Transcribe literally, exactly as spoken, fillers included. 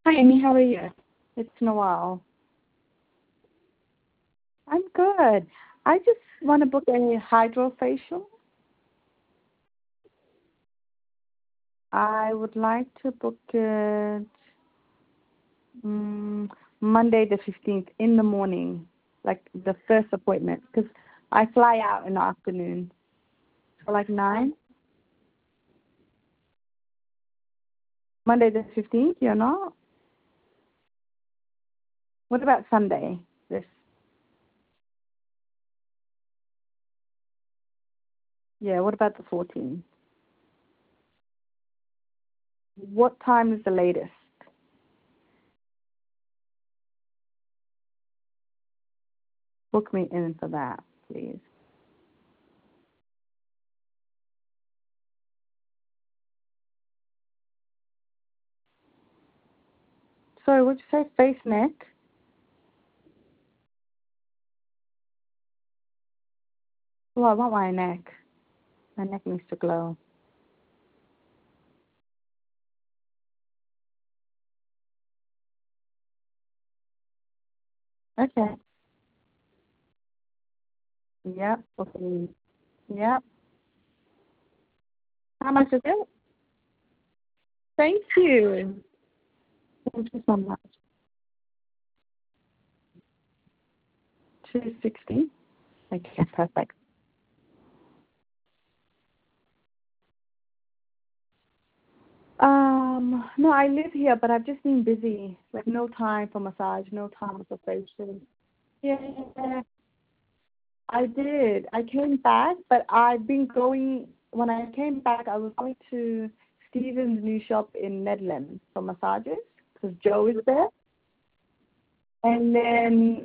Hi, Amy. How are you? It's been a while. I'm good. I just want to book a hydrofacial. I would like to book it mm, Monday the fifteenth in the morning, like the first appointment, because I fly out in the afternoon. So like nine. Monday the fifteenth, you're not? What about Sunday? This, yeah, what about the fourteenth? What time is the latest? Book me in for that, please. Sorry, what'd you say? Face, neck? Well, I want my neck. My neck needs to glow. Okay. Yep. Okay. Yep. How much is it? Thank you. Thank you so much. Two sixty. Okay, perfect. Um, no, I live here, but I've just been busy. Like no time for massage, no time for facial. Yeah, I did. I came back, but I've been going. When I came back, I was going to Steven's new shop in Nedland for massages because Joe is there. And then